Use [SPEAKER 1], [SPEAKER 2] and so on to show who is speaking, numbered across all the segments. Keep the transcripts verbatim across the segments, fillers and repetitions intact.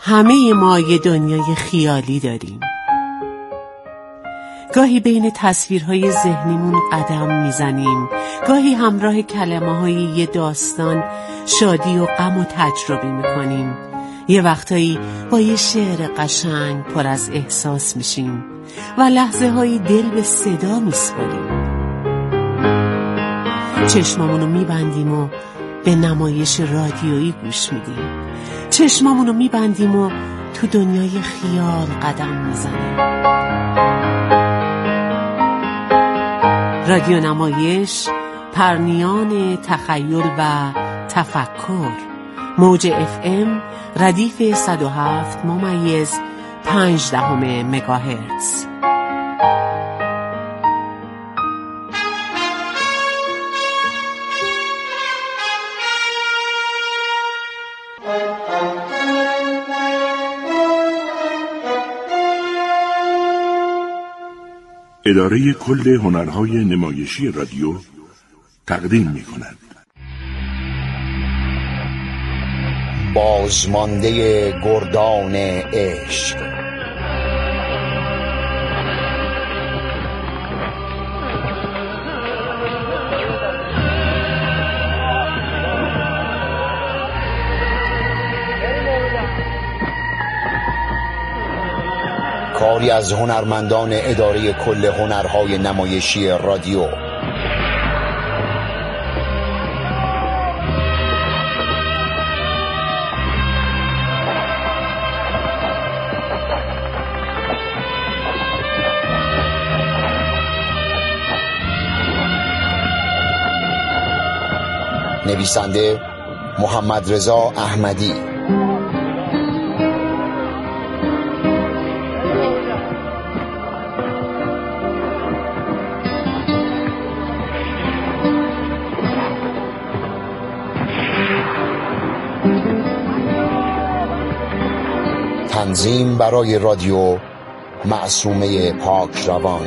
[SPEAKER 1] همه ما یه دنیای خیالی داریم. گاهی بین تصویرهای ذهنیمون قدم میزنیم، گاهی همراه کلمه‌های یه داستان شادی و غم و تجربه میکنیم. یه وقتایی با یه شعر قشنگ پر از احساس میشیم و لحظه های دل به صدا میسپاریم. چشمامونو میبندیم و به نمایش رادیویی گوش میدیم. چشمامونو میبندیم و تو دنیای خیال قدم میزنیم. رادیو نمایش، پرنیان تخیل و تفکر. موج اف ام ردیف صد و هفت ممیز پنج دهم مگاهرتز.
[SPEAKER 2] اداره کل هنرهای نمایشی رادیو تقدیم می‌کند.
[SPEAKER 3] بازمانده گردان عشق. کاری از هنرمندان اداره کل هنرهای نمایشی رادیو. نویسنده محمد رضا احمدی. تنظیم برای رادیو معصومه پاک روان.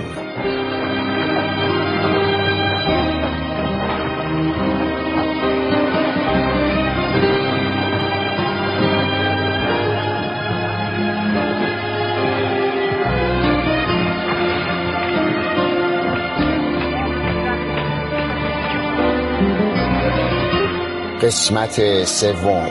[SPEAKER 3] قسمت سوم.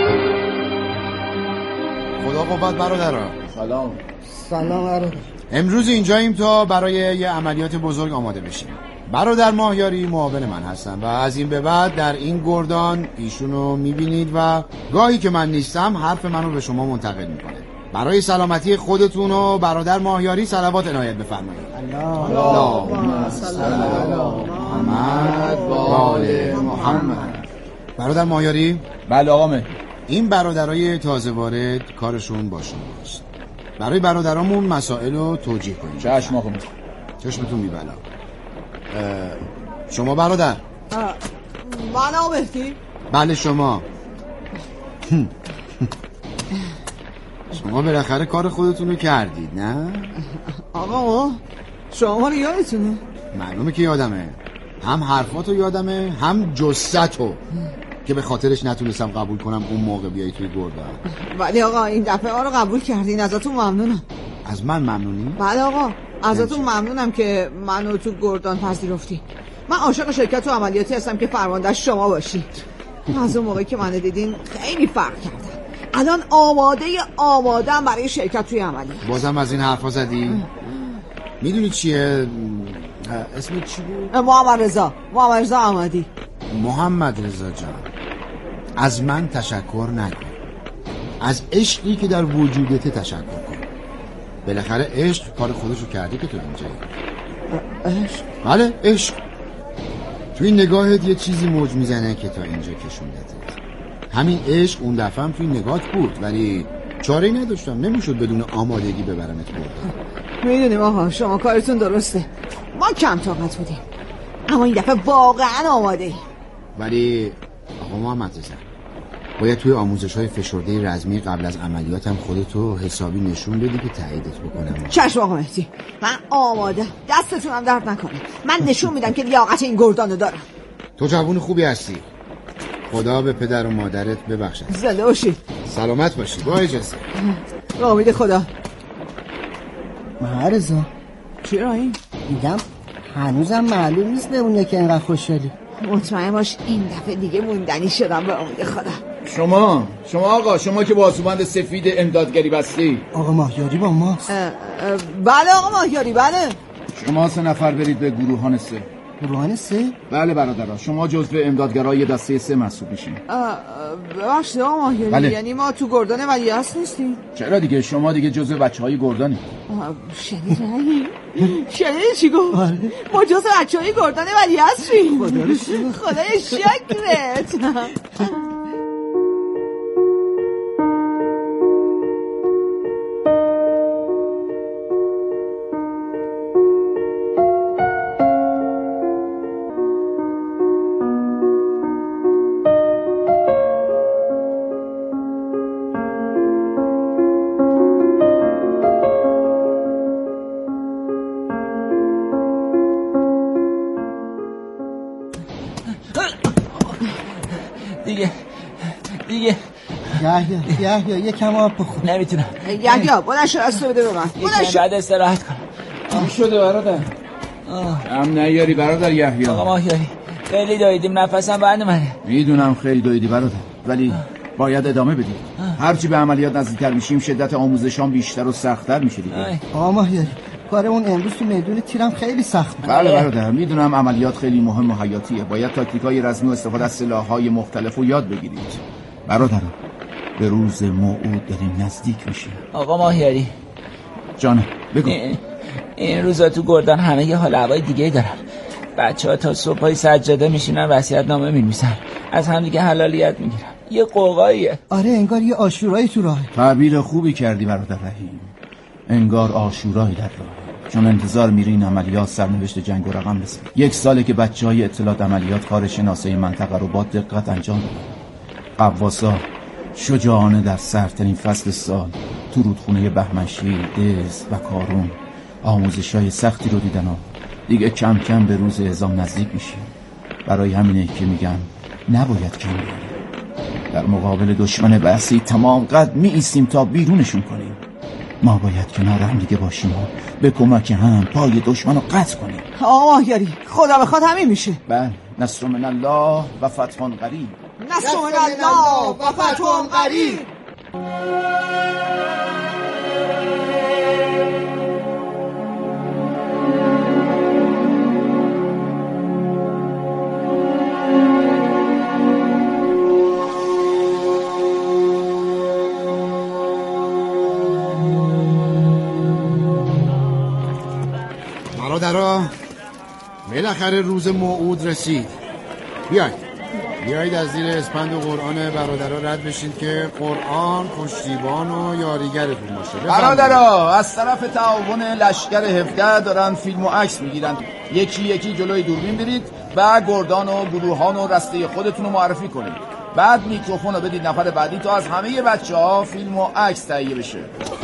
[SPEAKER 4] خدا قوت برادران.
[SPEAKER 5] سلام.
[SPEAKER 6] سلام برادر.
[SPEAKER 4] امروز اینجاییم تا برای یه عملیات بزرگ آماده بشیم. برادر ماهیاری معاون من هستن و از این به بعد در این گردان ایشونو میبینید و گاهی که من نیستم حرف منو به شما منتقل میکنه. برای سلامتی خودتون و برادر ماهیاری صلوات عنایت بفرمایید. اللهم صل علی محمد و آل محمد. برادر ماهیاری؟
[SPEAKER 5] بله آقا.
[SPEAKER 4] این برادرای تازه وارد کارشون با شماست. برای برادرامون مسائل رو توجیه کنید.
[SPEAKER 5] چشم آقا.
[SPEAKER 4] چشمتون میبلا. شما برادر؟
[SPEAKER 6] من آقا مهدی؟
[SPEAKER 4] بله شما. شما بالاخره کار خودتون رو کردید نه؟
[SPEAKER 6] آقا شما رو یادتونه؟
[SPEAKER 4] معلومه که یادمه. هم حرفاتو یادمه هم جثتو که به خاطرش نتونستم قبول کنم اون موقع بیایی توی گردان.
[SPEAKER 6] ولی آقا این دفعه ها رو قبول کردین، ازتون ممنونم.
[SPEAKER 4] از من ممنونی؟
[SPEAKER 6] بله آقا ازتون ممنونم که منو تو گردان پذیرفتی. من عاشق شرکت تو عملیاتی هستم که فرمانده شما باشید. از اون موقعی که منو دیدین خیلی فرق کردم. الان آماده آمادم برای شرکت توی عملیات.
[SPEAKER 4] بازم از این حرفا زدی؟ میدونی چیه؟ اسم چی بود؟
[SPEAKER 6] محمد رضا محمد رضا احمدی.
[SPEAKER 4] محمد رضا جان، از من تشکر نکن، از عشقی که در وجودت تشکر کن. بالاخره عشق کار خودشو کرده که تو اینجایی.
[SPEAKER 6] عشق؟
[SPEAKER 4] بله عشق. تو این نگاهت یه چیزی موج میزنه که تا اینجا کشوندتت. همین عشق اون دفعه هم توی نگاهت بود، ولی چاره‌ای نداشتم، نمیشد بدون آمادگی ببرمت بردم.
[SPEAKER 6] میدونیم آقا شما کارتون درسته، ما کم طاقت بودیم، اما این دفعه واقعا آماده ایم.
[SPEAKER 4] ولی آقا محمد رضا باید توی آموزش‌های فشرده رزمی قبل از عملیات هم خودتو حسابی نشون بدی که تاییدت بکنم.
[SPEAKER 6] چشم آقا مهدی، من آماده، دستتونم درد نکنه. من نشون میدم که لیاقت این گردانو دارم.
[SPEAKER 4] تو جوون خوبی هستی، خدا به پدر و مادرت ببخشد.
[SPEAKER 6] زنده باشید.
[SPEAKER 4] سلامت باشی. با اجازه.
[SPEAKER 6] به امید خدا.
[SPEAKER 5] مهرزا
[SPEAKER 6] چرا این؟
[SPEAKER 5] میگم هنوزم معلوم نیست به اونه که اینقدر خوشحالی.
[SPEAKER 6] مطمئن باش این دفعه دیگه موندنی شدم به امید خدا.
[SPEAKER 7] شما شما آقا شما که با باسوبند سفید امدادگری بستی.
[SPEAKER 5] آقا ماهیاری با ماست.
[SPEAKER 6] اه اه بله آقا ماهیاری بله.
[SPEAKER 7] شما سه نفر برید به گروهان سه.
[SPEAKER 5] گروهان سه؟
[SPEAKER 7] بله برادران شما جزو امدادگرای دسته سه محسوب میشین.
[SPEAKER 6] ببخشید آقا ماهیاری
[SPEAKER 7] بله.
[SPEAKER 6] یعنی ما تو گردان ولیعصر نیستیم؟
[SPEAKER 7] چرا دیگه شما دیگه جزو بچهای گردانی.
[SPEAKER 6] شنیدی؟ شنیدی چی گفت؟ ما جزو بچهای گردان ولیعصریم.
[SPEAKER 5] خدا رو شکر.
[SPEAKER 6] خدای شکرت.
[SPEAKER 8] دیگه دیگه
[SPEAKER 5] یحیی یحیی یکم آب بخور.
[SPEAKER 8] نمیتونم.
[SPEAKER 6] یحیی بلند شو دستو بده به من.
[SPEAKER 8] یکم بعد استراحت کنم.
[SPEAKER 7] چی شده برادر؟ هم نیاری برادر یحیی.
[SPEAKER 8] آقا ماهیاری خیلی دویدیم نفسم بند منه.
[SPEAKER 7] میدونم خیلی دویدی برادر ولی باید ادامه بدیم. هرچی به عملیات نزدیکتر میشیم شدت آموزشام بیشتر و سخت‌تر میشه دیگه.
[SPEAKER 5] آقا ماهیاری کارمون امروز تو میدون تیرم خیلی سخت بود.
[SPEAKER 7] بله برادر میدونم عملیات خیلی مهم و حیاتیه. باید تاکتیکای رزمی و استفاده از سلاح‌های مختلف رو یاد بگیرید. برادران به روز موعود داریم نزدیک میشیم.
[SPEAKER 8] آقا ماهیاری
[SPEAKER 7] جانم بگو.
[SPEAKER 8] این, این روزا تو گردان همه یه حال هوای دیگه دارن. بچه‌ها تا صبحای سجاده میشینن وصیت‌نامه می‌نویسن. از هم دیگه حلالیت میگیرن. یه قوقاییه.
[SPEAKER 5] آره انگار یه عاشورایی تو راهه.
[SPEAKER 7] تعبیر خوبی کردی برادر رحیم. انگار عاشورایی در راه. چون انتظار میره این عملیات سرنوشت جنگ و رقم بزنه. یک ساله که بچهای اطلاعات عملیات کار شناسایی منطقه رو با دقت انجام دادن. قواسا شجاعانه در سردترین فصل سال تو رودخونه بهمنشیر، دز و کارون آموزش‌های سختی رو دیدن و دیگه کم کم به روز اعزام نزدیک میشیم. برای همینه که میگم نباید کم بیاریم. در مقابل دشمن بحثی تمام قد می ایستیم تا بیرونشون کنیم. ما باید کنار هم دیگه باشیم و به کمک هم پای دشمن رو قطع کنیم.
[SPEAKER 6] آقا ماهیاری خدا بخواد همین میشه.
[SPEAKER 7] بله نصر من الله و فتح قریب.
[SPEAKER 6] نصر من الله و فتح قریب.
[SPEAKER 4] برادرها بالاخره روز موعود رسید. بیاید بیایید از زیر اسپند و قرآن برادرها رد بشید که قرآن پشتیبان و یاریگرتون باشه.
[SPEAKER 7] برادرها از طرف تعاون لشکر هفده دارن فیلم و عکس میگیرن. یکی یکی جلوی دوربین برید و گردان و گروهان و رسته خودتون رو معرفی کنید. بعد میکروفون رو بدید نفر بعدی تا از همه بچه ها فیلم و عکس تهیه بشه.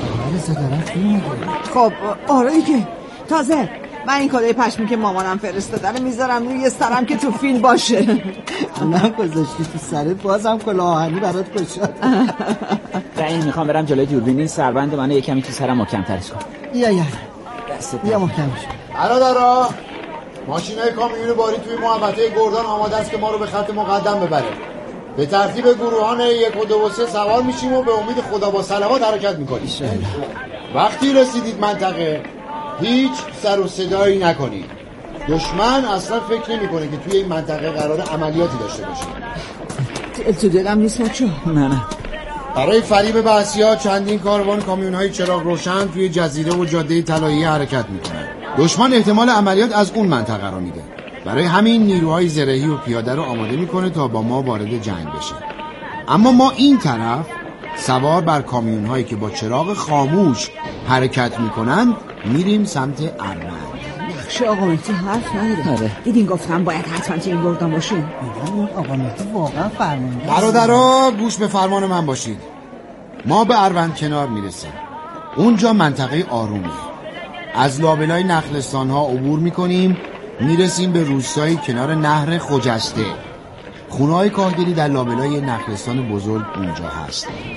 [SPEAKER 6] خب آره دیگه تازه من این کالای پشمی که مامانم فرستاده رو میذارم روی سرم که تو فیلم باشه.
[SPEAKER 5] نه گذاشتی تو سرت بازم کلاه آهنی برات گشاد.
[SPEAKER 8] رحیم میخوام برم جلوی دوربین این سربند منو یه کمی تو سرم محکم‌ترش کن.
[SPEAKER 5] یا یا
[SPEAKER 8] دست
[SPEAKER 5] یا محکمش.
[SPEAKER 4] برادرها ماشینای کامیون باری توی محوطه گردان آماده است که ما رو به خط مقدم ببره. به ترتیب گروهان یک و دو و سه سوار میشیم و به امید خدا با سلامت حرکت میکنیم. وقتی رسیدید منطقه هیچ سر و صدایی نکنید. دشمن اصلا فکر نمیکنه که توی این منطقه قرار عملیاتی داشته باشه.
[SPEAKER 6] تو دلم نیست بچه.
[SPEAKER 8] نه نه.
[SPEAKER 4] برای فریب بعثی‌ها چندین کاروان کامیون‌های چراغ روشن توی جزیره و جاده طلایی حرکت میکنن. دشمن احتمال عملیات از اون منطقه رو میده. برای همین نیروهای زرهی و پیاده رو آماده میکنه تا با ما وارد جنگ بشه. اما ما این طرف سوار بر کامیون هایی که با چراغ خاموش حرکت میکنن میریم سمت اروند.
[SPEAKER 6] نقشه آقا مهدی حرف نداره. دیدین گفتم باید حتما تو این گردان باشیم.
[SPEAKER 5] آقا مهدی واقعا فرمانده.
[SPEAKER 4] برادرها گوش به فرمان من باشید. ما به اروند کنار میرسیم. اونجا منطقه آرومیه. از لابلای نخلستان ها عبور میکنیم، میرسیم به روستایی کنار نهر خجسته. خونه‌های کاهگلی در لابلای نخلستان بزرگ اونجا هست.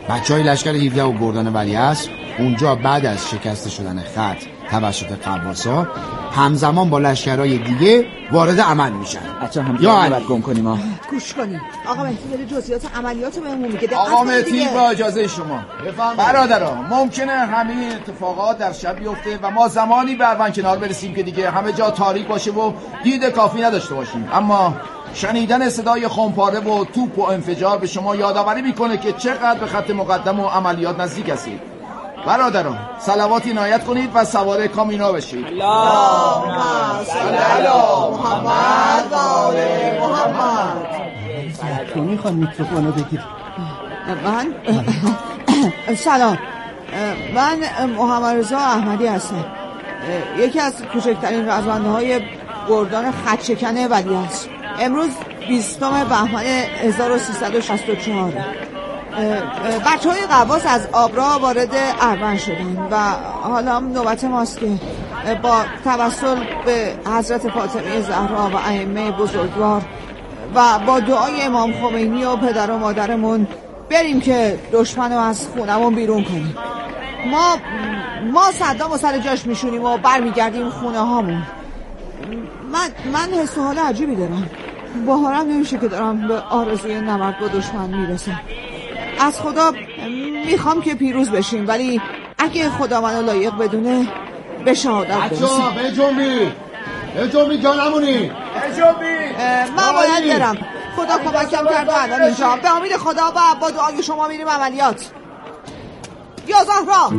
[SPEAKER 4] بچهای لشکر هفده و گردان ولیعصر اونجا بعد از شکست شدن خط توسط قواسا همزمان با لشکرهای دیگه وارد عمل میشن.
[SPEAKER 8] بچه هم یا باید گم کنیم ها.
[SPEAKER 6] گوش کنیم آقا مهدی داره جزئیات عملیات رو بهمون میگه.
[SPEAKER 7] آقا مهدی با اجازه شما برادران، ممکنه همه اتفاقات در شب بیفته و ما زمانی به اروند کنار برسیم که دیگه همه جا تاریک باشه و دید کافی نداشته باشیم، اما شنیدن صدای خمپاره و توپ و انفجار به شما یادآوری میکنه که چقدر به خط مقدم و عملیات نزدیک هستید. برادران صلواتی عنایت کنید و سوار کامینا بشید.
[SPEAKER 6] اللهم صل علی محمد و آل محمد.
[SPEAKER 5] تو میخوان میکروفونو بگیر.
[SPEAKER 6] من سلام، من محمد رضا احمدی هستم، یکی از کوچکترین رزمنده های گردان خطشکن ولیعصر. امروز بیستم بهمن هزار و سیصد و شصت و چهار بچه های قواس از آبرا وارد اروند شدن و حالا هم نوبت ماست که با توسل به حضرت فاطمه زهرا و ائمه بزرگوار و با دعای امام خمینی و پدر و مادرمون بریم که دشمن رو از خونمون بیرون کنیم. ما ما صدام و سر جاش میشونیم و برمیگردیم خونه هامون. من من حس و حال عجیبی دارم. باورم نمیشه که دارم به آرزوی نبرد با دشمن میرسم. از خدا میخوام که پیروز بشیم، ولی اگه خدا منو لایق بدونه به شهادت برسیم.
[SPEAKER 4] بچه‌ها به جنبی به جنبی جا نمونی. به
[SPEAKER 6] جنبی من باید برم. خدا کمکم کرد و الان اینجا به امید خدا و با دعای شما میریم عملیات. یا زهرا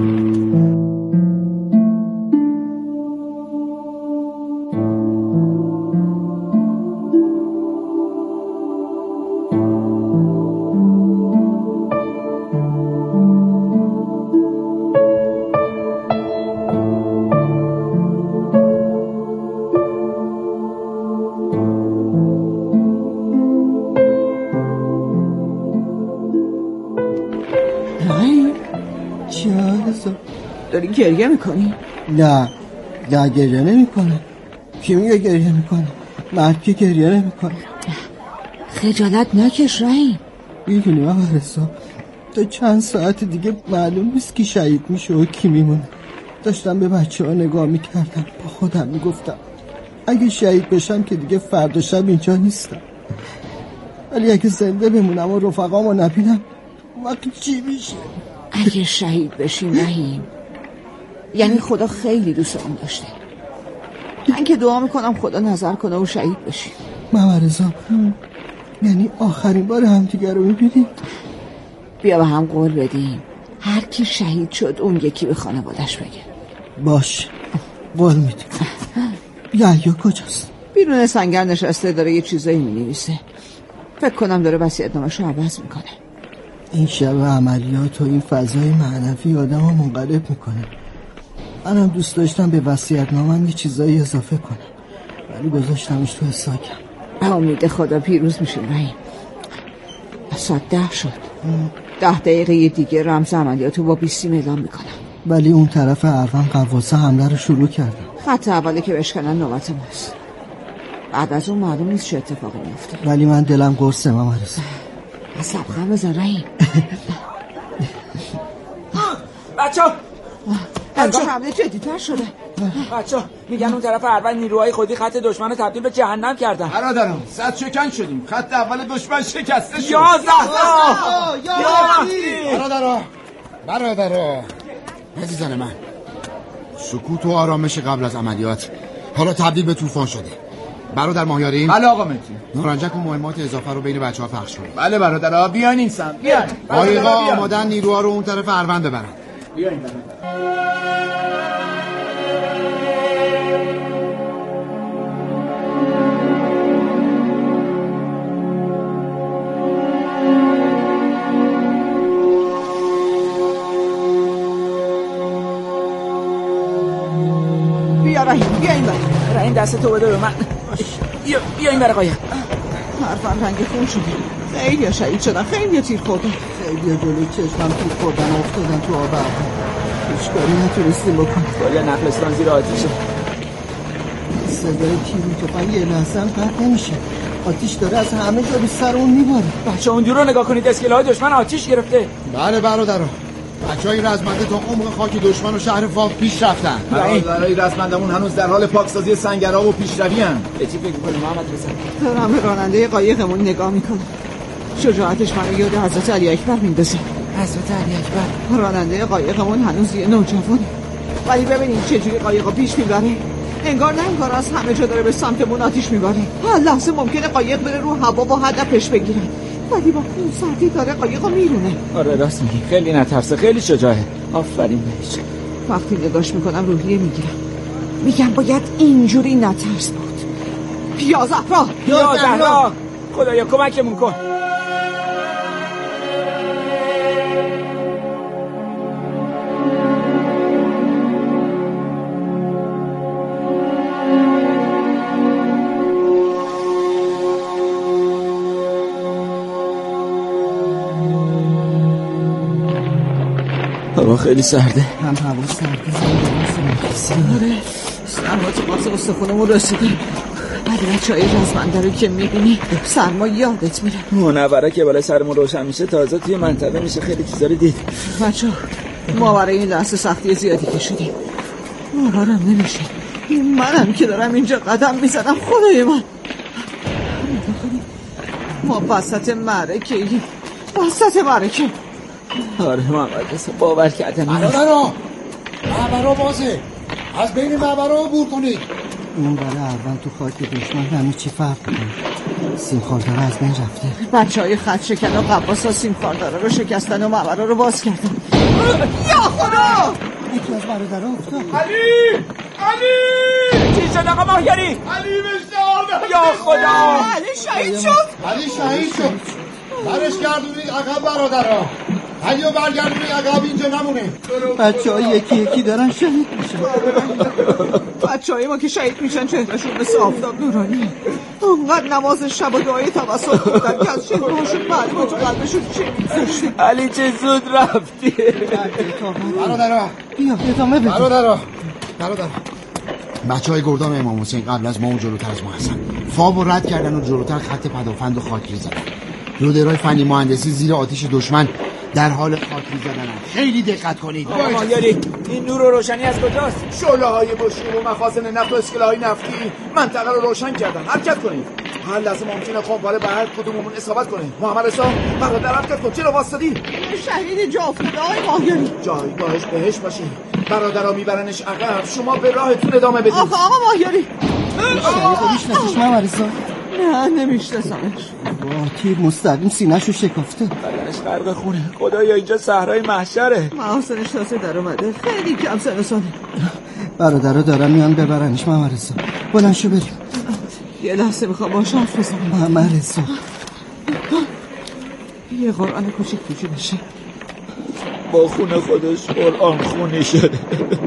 [SPEAKER 6] داری گریه میکنی؟
[SPEAKER 5] نه نه گریه نمیکنه. کی میگه گریه میکنه؟ مرد که گریه نمیکنه.
[SPEAKER 6] خجالت نکش رحیم.
[SPEAKER 5] میدونی آقا رضا تا چند ساعت دیگه معلوم نیست کی شهید میشه و کی میمونه. داشتم به بچه ها نگاه میکردم، با خودم میگفتم اگه شهید بشم که دیگه فردا شب اینجا نیستم، ولی اگه زنده بمونم و رفقامو نبینم وقتی چی میشه؟
[SPEAKER 6] اگه شهید بشیم رحیم یعنی خدا خیلی دوستمون داشته. من که دعا میکنم خدا نظر کنه و شهید بشیم.
[SPEAKER 5] محمد رضا یعنی آخرین بار هم دیگر رو میبینیم؟
[SPEAKER 6] بیا به هم قول بدیم هر کی شهید شد اون یکی به خانوادش بگه.
[SPEAKER 5] باش قول میدیم. یحیی کجاست؟
[SPEAKER 6] بیرون سنگر نشسته داره یه چیزایی مینویسه. فکر کنم داره وصیت‌نامه‌شو عوض میکنه.
[SPEAKER 5] این شب عملیات و این فضای معنوی آدم رو منقلب میکنه. منم دوست داشتم به وصیت‌نامه‌م یه چیزایی اضافه کنم، ولی گذاشتمش تو ساکم.
[SPEAKER 6] امید خدا پیروز میشیم رحیم. ساعت ده شد. ده دقیقه دیگه رمز عملیاتو با بیستیم اعلام میکنم.
[SPEAKER 5] ولی اون طرف اروند قواسه حمله رو شروع کردن.
[SPEAKER 6] خط اولی که بشکنن نوبت ماست. بعد از اون معلوم نیست چه اتفاقی میفته.
[SPEAKER 5] ولی من دلم قرصه محمد رضا.
[SPEAKER 6] صبغم بزن رحیم.
[SPEAKER 8] بچه ها
[SPEAKER 6] انگار حمله جدی‌تر شده.
[SPEAKER 8] بچه ها میگن اون طرف اول نیروهای خودی خط دشمن رو تبدیل به جهنم کردن.
[SPEAKER 7] برادران صد شکن شدیم، خط اول دشمن شکسته شد.
[SPEAKER 8] یا زهرا
[SPEAKER 4] یا برادران برادران عزیزان من، سکوت و آرامش قبل از عملیات حالا تبدیل به طوفان شده. برادر ماهیاری؟
[SPEAKER 7] بله آقا مهدی.
[SPEAKER 4] نارنجک و مهمات اضافه رو بین بچه‌ها پخش کنید.
[SPEAKER 7] بله برادرها بیاین این سمت. بیاین.
[SPEAKER 4] قایقا آمادن نیروها رو اون طرف اروند ببرن.
[SPEAKER 7] بیاین.
[SPEAKER 6] بیا رحیم بیا این بر
[SPEAKER 8] رحیم دست تو بده به من. بیا بیا این بر قایق.
[SPEAKER 6] حرفم رنگ خون شده. خیلی شهید شدن، خیلی تیر خوردن،
[SPEAKER 5] خیلی جلوی چشمم تیر خوردن افتادن تو آب. هیچ کاری نتونستیم بکنیم.
[SPEAKER 8] بالا نقلستان زیر آتیشه.
[SPEAKER 5] صدای تیر و تفنگ یه لحظه هم قطع نمیشه. آتیش داره از همه جا به سر اون میباره.
[SPEAKER 8] بچه اون رو نگاه کنید، اسکله‌های دشمن آتیش گرفته.
[SPEAKER 4] بله برادران، بچهای رزمنده تا عمق خاک دشمن و شهر فاو پیش رفتن.
[SPEAKER 7] برای رزمندمون هنوز در حال پاکسازی سنگرها و پیشروی ان.
[SPEAKER 8] به چی فکر می‌کنی محمد رضا؟
[SPEAKER 6] دارم به راننده قایقمون نگاه میکنم. شجاعتش منو یاد حضرت علی اکبر میندازه.
[SPEAKER 8] حضرت علی اکبر
[SPEAKER 6] راننده قایقمون هنوز یه نوجوانه، ولی ببینید چجوری قایقو پیش میبره. انگار نه انگار از همه جا داره به سمتمون آتیش میباره. هر لحظه ممکنه قایق بره رو هوا و هدفش بگیره، ولی با خون سردی داره قایقو میرونه.
[SPEAKER 8] آره راست میگی، خیلی نترسه، خیلی شجاعه. آفرین بهش.
[SPEAKER 6] وقتی نگاش میکنم روحیه میگیرم، میگم باید اینجوری نترس بود. یا زهرا،
[SPEAKER 8] یا زهرا، خدایا کمکمون کن. هوا خیلی سرده.
[SPEAKER 5] هم هوا سرده، زنده
[SPEAKER 6] آره سرما تو قاطع استخونمون رسیده. ولی بچه های رزمنده رو که میبینی سرما یادت میره.
[SPEAKER 8] منوره که بالای سرمون روشن میشه تازه توی منطقه میشه خیلی چیزا رو دید.
[SPEAKER 6] بچه ما برای این لحظه سختی زیادی کشیدیم، باورم نمیشه منم که دارم اینجا قدم میزنم. خدای من، ما وسط معرکه ایم، وسط معرکه.
[SPEAKER 8] آره محمد رضا باور کردن.
[SPEAKER 4] برادران معبرها بازه، از بین معبرها عبور کنید.
[SPEAKER 5] اون برای اول تو خاک دشمن همه چی فرق کنه. سیمخارداره از بین رفته.
[SPEAKER 6] بچه های خط شکن و قباس ها سیمخارداره رو شکستن و معبرها رو باز کردن. یا خدا،
[SPEAKER 5] یکی از برادرها افتاد.
[SPEAKER 8] علی علی چی شد آقا ماهیاری؟
[SPEAKER 9] علی بشنام
[SPEAKER 8] یا خدا،
[SPEAKER 6] علی شهید شد.
[SPEAKER 4] علی شهید شد. برش گردونید عقب برادرها. علی رو برگردونید عقب، اینجا نمونه.
[SPEAKER 5] بچه ها یکی یکی دارن شهید میشن.
[SPEAKER 6] بچه های ما که شهید میشن چهرهشون مثل آفتاب نورانی. اونقدر نماز شب و دعای توسل بودن که از چهرهاشون معلومه تو قلبشون چی میگذاشته.
[SPEAKER 8] علی چه زود رفتی.
[SPEAKER 4] برادرها
[SPEAKER 5] بیا ادامه بده.
[SPEAKER 4] برادرها برادرها بچه های گردان امام حسین قبل از ما و جلوتر از ما هستن. فاب رو رد کردن و جلوتر خط پدافند و خاک ریزن. لودرهای فنی مهندسی زیر آتش دشمن در حال خاک ریزدن. خیلی دقت کنید.
[SPEAKER 8] آقا ماهیاری این نور و روشنی از کجاست؟
[SPEAKER 7] شعله های بشور و مخازن نفت و اسکله های نفتی منطقه رو روشن کردن. حرکت کنید. هر لحظه ممکنه خمپاره به هر کدوممون اصابت کنه. محمد رضا برادر حرکت کن. چرا واسطی؟
[SPEAKER 6] شهید جا افتاده آقای ماهیاری.
[SPEAKER 7] جایگاهش بهش باشین. برادرها میبرنش عقب، شما به راهتون ادامه بدید.
[SPEAKER 6] آقا آقا ماهیاری
[SPEAKER 5] شهید میشناسیش محمد رضا؟
[SPEAKER 6] نه نمیشناسمش.
[SPEAKER 5] با تیر مستقیم سینه‌شو شکافته.
[SPEAKER 8] بدنش غرق خونه. خدایا اینجا صحرای محشره.
[SPEAKER 6] محاسنش تازه در اومده، خیلی کم سن و ساله.
[SPEAKER 5] برادرها دارن میان ببرنش محمد رضا. بلند شو بریم.
[SPEAKER 6] یه لحظه میخوام باش حرف بزنم.
[SPEAKER 5] محمد رضا
[SPEAKER 6] یه قرآن کوچیک توجی بشه.
[SPEAKER 8] با خون خودش قرآن خونی شده.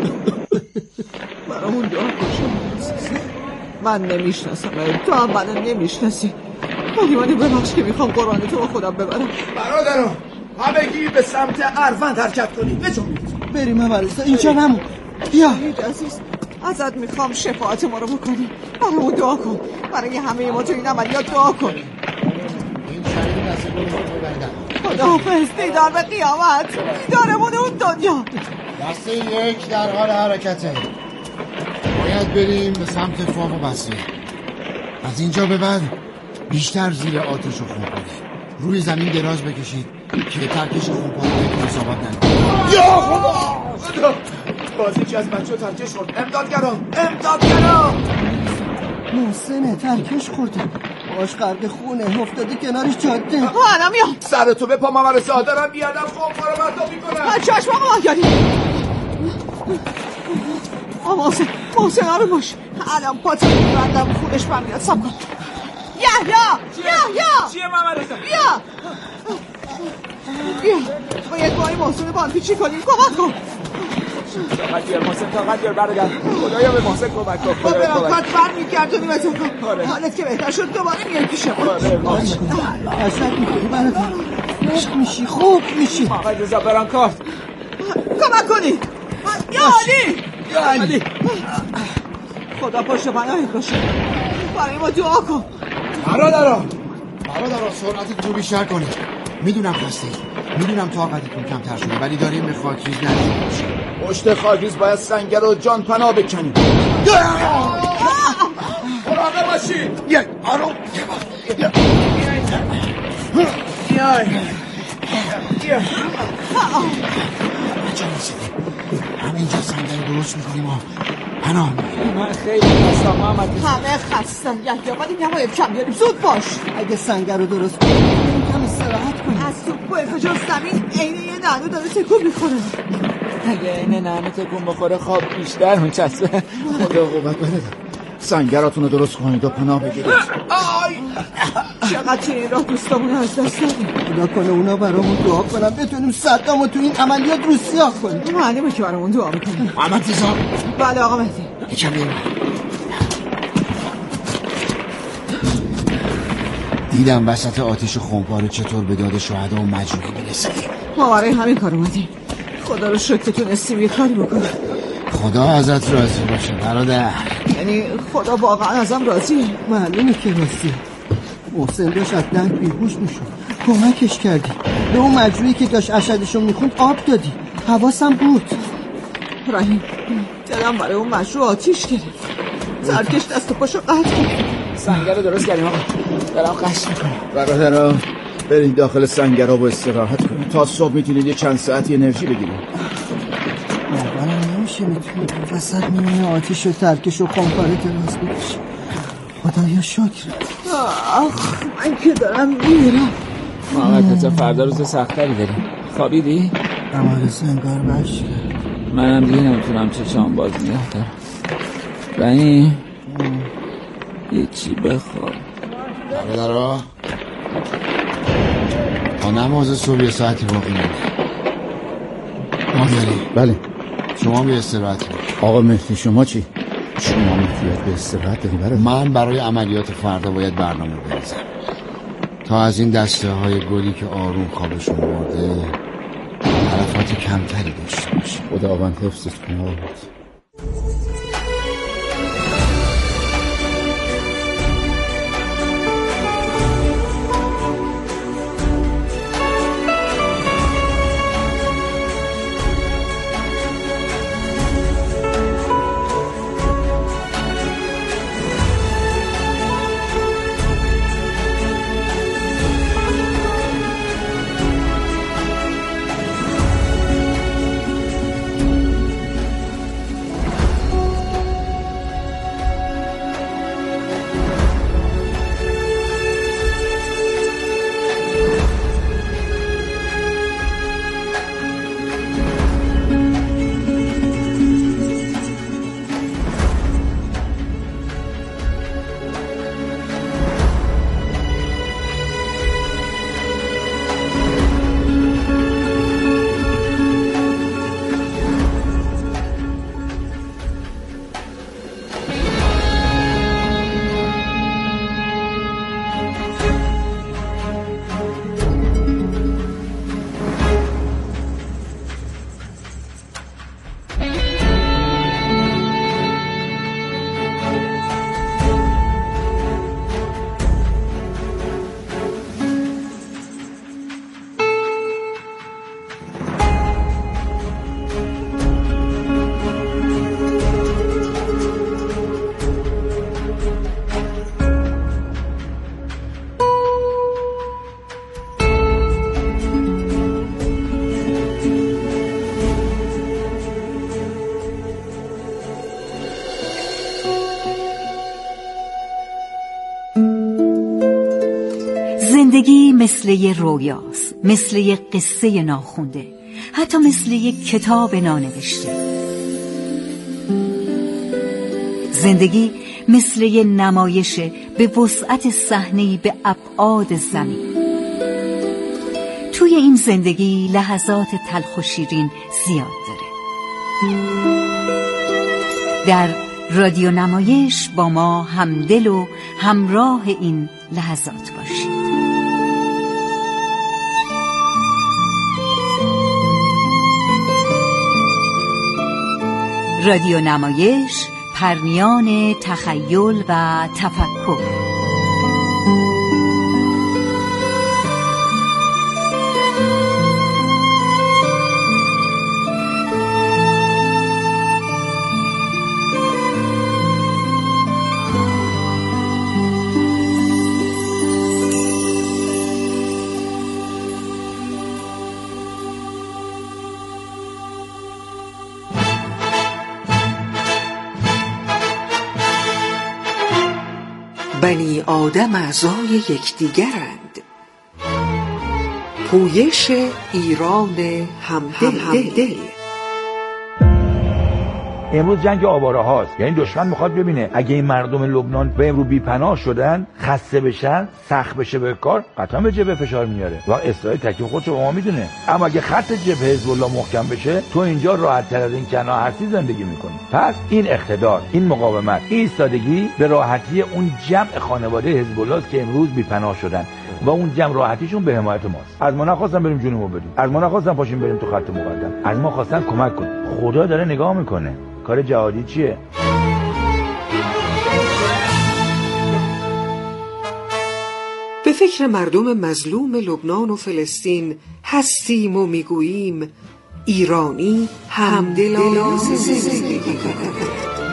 [SPEAKER 6] برامون دعا کن. من نمیشناسم، تو هم منو نمیشناسی، ولی منو ببخش که میخوام قرآن تو با خودم ببرم.
[SPEAKER 7] برادران همگی به سمت اروند حرکت کنید. بچونید
[SPEAKER 5] بریم محمد رضا، اینجا نمون. بیا
[SPEAKER 6] شهید عزیز، ازت میخوام شفاعت ما رو بکنی. برامون دعا کن، برای همه ما تو این عملیات دعا کن.
[SPEAKER 4] این شهید دست گلشون ببریدن.
[SPEAKER 6] خداحافظ، دیدار به قیامت، دیدارمون اون دنیا.
[SPEAKER 4] دسته یک در حال حرکته. باید بریم به سمت فاو و بصره. از اینجا به بعد بیشتر زیر آتش و خونپاره روی زمین دراز بکشید که ترکش خونپاره که اصابت نکنه.
[SPEAKER 7] یا خدا، بازی که از بچه ترکش خورد. امدادگران امدادگران
[SPEAKER 5] محسنه ترکش خورده، باش غرق خونه افتاده کنارش جاده.
[SPEAKER 6] الان میام.
[SPEAKER 7] سرتو به پا محمد رضا، دارم بیادم خونپاره بردار میکنم.
[SPEAKER 6] چشم آقا ماهیاری. آقا محسن، محسن آروم باش، الان پاتو میبندم خونش برمیاد. سب کن. یحیی یحیی
[SPEAKER 8] چیه محمد رضا؟
[SPEAKER 6] بیا بیا، باید با این محسن باندپیچی کنیم. کمک کن.
[SPEAKER 8] طاقت بیار محسن، طاقت بیار برگرد. خدایا به محسن کمک کن.
[SPEAKER 6] با
[SPEAKER 8] خدایا
[SPEAKER 6] برام
[SPEAKER 8] کمک
[SPEAKER 6] کات بر میگردونیم از اون کن. حالت که بهتر شد دوباره میای پیش ما.
[SPEAKER 5] حسد میکنی برادر، عشق میشی، خوب میشی.
[SPEAKER 8] محمد رضا برانکارد
[SPEAKER 6] کمک کنی. یا علی،
[SPEAKER 8] یا علی.
[SPEAKER 6] خدا پشت پناهت باشه، برای ما دعا کن.
[SPEAKER 4] برادران برادران سرعتتون رو بیشتر کنید. میدونم خسته میدونم طاقتتون کمتر شده، ولی داریم به خاکریز نزدیک میشیم.
[SPEAKER 7] پشت خاکریز باید سنگر و جان پناه بکنیم.
[SPEAKER 9] مراقب باشید.
[SPEAKER 4] یک آروم همینجا سنگر درست میکنیم و پناه میکنیم.
[SPEAKER 8] من خیلی خستم محمد.
[SPEAKER 6] همه خستم یحیی، ولی نباید کم بیاریم. زود باش.
[SPEAKER 5] اگه سنگر رو درست کنیم کم استراحت کنیم.
[SPEAKER 6] از تو با انفجار زمین عین یه نعنا داره تکون میخوره.
[SPEAKER 8] اگه این نعنا تکون بخوره خواب بیشتر میچسبه.
[SPEAKER 7] خدا قوت بده. سنگراتون رو درست کنید و پناه بگیرید.
[SPEAKER 6] چقدر چه این راه دوستامون از دست ندیم.
[SPEAKER 5] خدا کنه اونا برامون دعا کنن بتونیم صدام رو تو این عملیات روسیاه کنیم.
[SPEAKER 6] معلومه که برامون دعا میکنیم.
[SPEAKER 4] محمد رضا.
[SPEAKER 6] بله آقا مهدی.
[SPEAKER 4] یکم بیرون. دیدم وسط آتش خمپاره چطور به داد شهدا و مجروحی میرسید.
[SPEAKER 6] ما برای همین کار اومدیم. خدا رو شکر که تونستیم یه کاری بکنیم.
[SPEAKER 4] خدا ازت راضی باشه برادر.
[SPEAKER 6] یعنی خدا واقعا ازم راضیه؟
[SPEAKER 5] معلومه که راضیه. محسن داشت از درد بیهوش میشد، کمکش کردی. به اون مجروحی که داشت اشهدشو میخوند آب دادی. حواسم بود.
[SPEAKER 6] رحیم دلم برای اون مجروح آتیش گرفت. سرکش دست و پاشو قطع کرد.
[SPEAKER 8] سنگر رو درست کردیم آقا. دارم قش میکنم.
[SPEAKER 7] برادرها برید داخل سنگرها و استراحت کنید. تا صبح میتونید یه چند ساعتی انرژی بگیرید.
[SPEAKER 5] باورم نمیشه میتونید وسط میونه آتیش و ترکش و خمپاره دراز بکشید. خدایا شکر.
[SPEAKER 6] آخ من که دارم میرم.
[SPEAKER 8] محمد رضا فردا روز سختری داریم. خوابیدی؟
[SPEAKER 5] اما رضا انگار برش کرد.
[SPEAKER 8] منم دیگه نمیتونم چشام باز نگه دارم. رحیم یه چی بخواب.
[SPEAKER 4] برادرها تا نماز صبح یه ساعتی باقی مونده. مادری
[SPEAKER 7] بله
[SPEAKER 4] شما به استراحت کنید.
[SPEAKER 7] آقا مهدی شما چی؟ شما مهدیت به استراحت داری برادر؟
[SPEAKER 4] من برای عملیات فردا باید برنامه بریزم تا از این دسته های گلی که آروم خوابشون برده حرفات کمتری داشته باشه.
[SPEAKER 7] خداوند حفظت کنه آقا.
[SPEAKER 10] زندگی مثل یه رویاست، مثل یه قصه ناخونده، حتی مثل یه کتاب نانوشته. زندگی مثل یه نمایشه به وسعت صحنه‌ای به ابعاد زمین. توی این زندگی لحظات تلخ و شیرین زیاد داره. در رادیو نمایش با ما همدل و همراه این لحظات باشید. رادیو نمایش، پرمیان تخیل و تفکر.
[SPEAKER 11] بنی آدم اعضای یکدیگرند. پویش ایران همدل.
[SPEAKER 12] امروز جنگ آواره هاست، یعنی دشمن میخواد ببینه اگه این مردم لبنان به امروز بی‌پناه شدن، خسته بشن، سخت بشه به کار، قطعا به جبهه فشار میاره و اسرائیل تکلیف خودش رو ما میدونه. اما اگه خط جبهه حزب الله محکم بشه، تو اینجا راحت تر از این کنا هستی زندگی میکنی. پس این اقتدار، این مقاومت، این ایستادگی به راحتی اون جمع خانواده حزب الله است که امروز بی‌پناه شدن و اون جمع راحتیشون به حمایت ماست. از ما نخواستن بریم جنوبو بدیم، از ما نخواستن پاشیم بریم تو خط مقدم، از ما خواستن کمک کنیم. خدا داره نگاه میکنه. کار جهادی چیه؟
[SPEAKER 11] به فکر مردم مظلوم لبنان و فلسطین هستیم و میگوییم ایرانی همدلانه زندگی کند.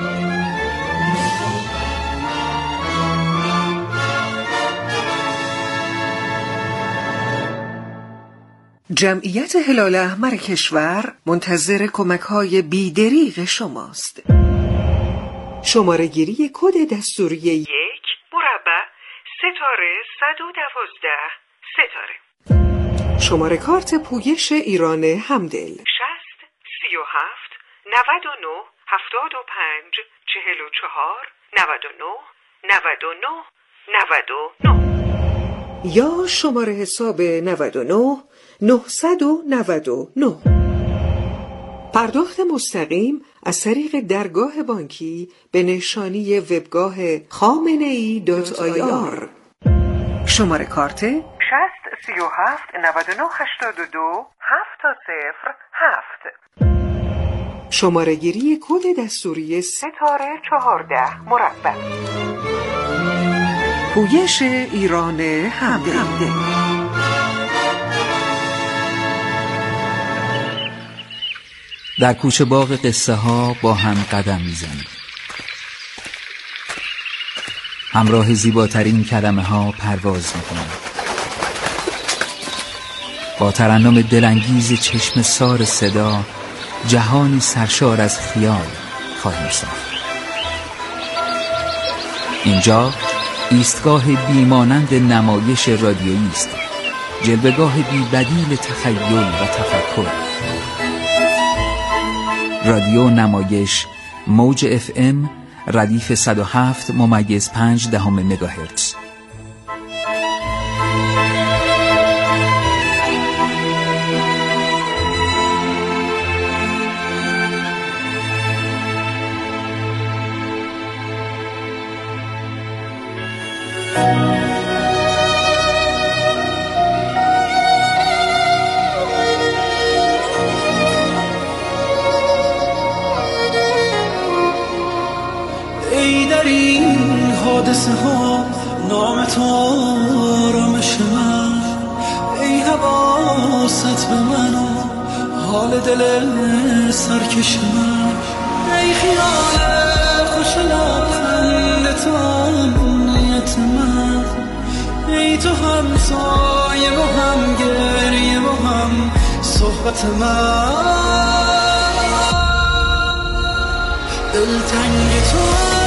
[SPEAKER 11] جمعیت هلال احمر کشور منتظر کمک‌های بی‌دریغ شماست. شماره گیری کد دستوری یک مربع ستاره صد و دوازده ستاره. شماره کارت پویش ایران همدل شصت سی و هفت نود و نه هفتاد و پنج چهل و چهار نود و نه نود و نه نود و نه یا شماره حساب نود و نه نهصد و نود و نه. پرداخت مستقیم از طریق درگاه بانکی به نشانی وبگاه خامنه ای دات آی آر. شماره کارت شصت سی و هفت نود و نه هشتاد و دو هفت صفر هفت. شماره گیری کد دستوری ستاره چهارده مربع. پویش ایران همدل.
[SPEAKER 13] در کوچه باغ قصه ها با هم قدم میزنیم، همراه زیباترین کلمه ها پرواز میکنیم، با ترنم دلانگیز چشم سار صدا جهانی سرشار از خیال خواهیم ساخت. اینجا ایستگاه بیمانند نمایش رادیویی است، جلوه‌گاه بی بدیل تخیل و تفکر. رادیو نمایش موج اف ام ردیف صد و هفت ممیز پنج دهم مگاهرتز.
[SPEAKER 14] حادثه ها نام تو آرامش من، ای حواست به من و حال دل سرکش من، ای خیال خوش لبخند تو امنیت من، ای تو همسایه و هم گریه و هم صحبت من، دلتنگ تو